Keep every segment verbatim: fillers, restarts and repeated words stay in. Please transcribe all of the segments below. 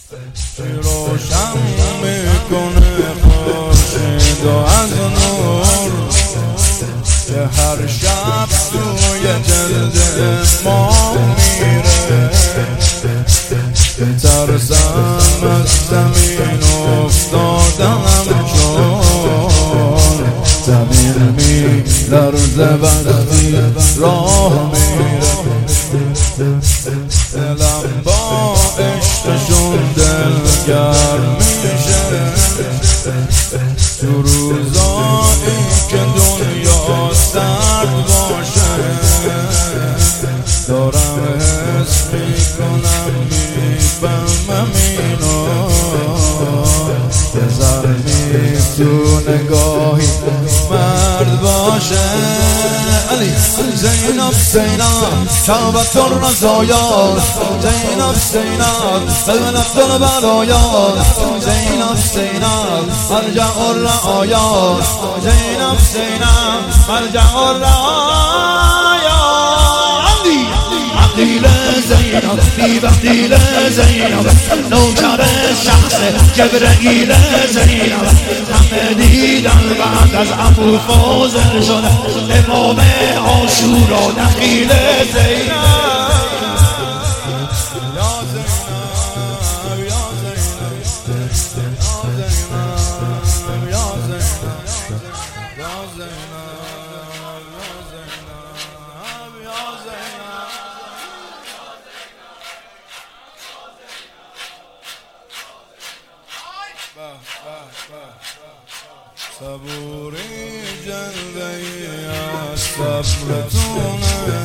روشن میکنه خورشید و از نور که هر شب توی جلد ما میره. ترسم از زمین افتادم چون زمین میلرزه وقتی راه میره. دلم با عشقشون دلگرم میشه تو روزایی که دنیا سرد باشه. دارم حس میکنم میفهمم اینو که ظلمی تو نگاهی مرد باشه. علی زینب زینب شعبت الرزایات زینب زینب سلمت البرایات زینب زینب مرجع الرعایات زینب زینب مرجع الرعایات. عقیل زینب بی وقتیل زینب نوکر شخص جبرئیل زینب همه دیدن بعد از ابو فاضل شده امام عاشورا نخیل زینب. صبوری جلوه‌ای از صبرتونه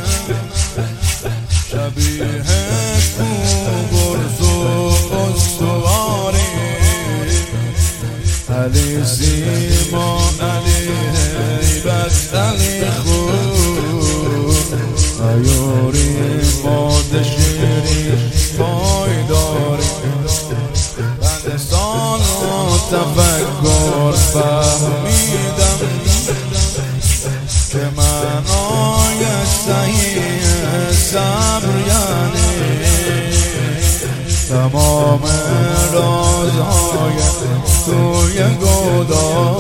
شبیه کوبرز و استواری. علی سیما علی هیبت علی خون عیوری ماده شیری پایداری. بعد سال و تفکر فهمیدم که معنای صحیح صبر یعنی تمام رازهای توی گودال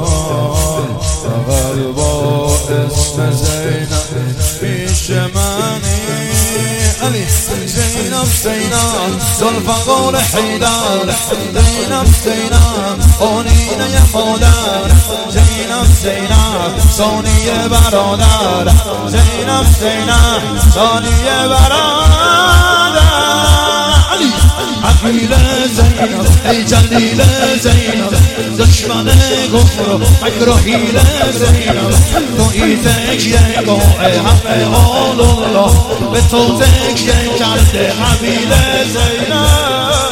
فقط با اسم زینب پیش منی. علی زینب زینب ذوالفقار حیدر زینب زینب آنینه مادر زینب زینب ثانیه برادر زینب زینب ثانیه برادر. علی عقیل زینب ای جلیل زینب دشمن کفر و مکر و حیل زینب تویی تکیه گاه همه آل الله به تو تکیه کرده قبیل زینب.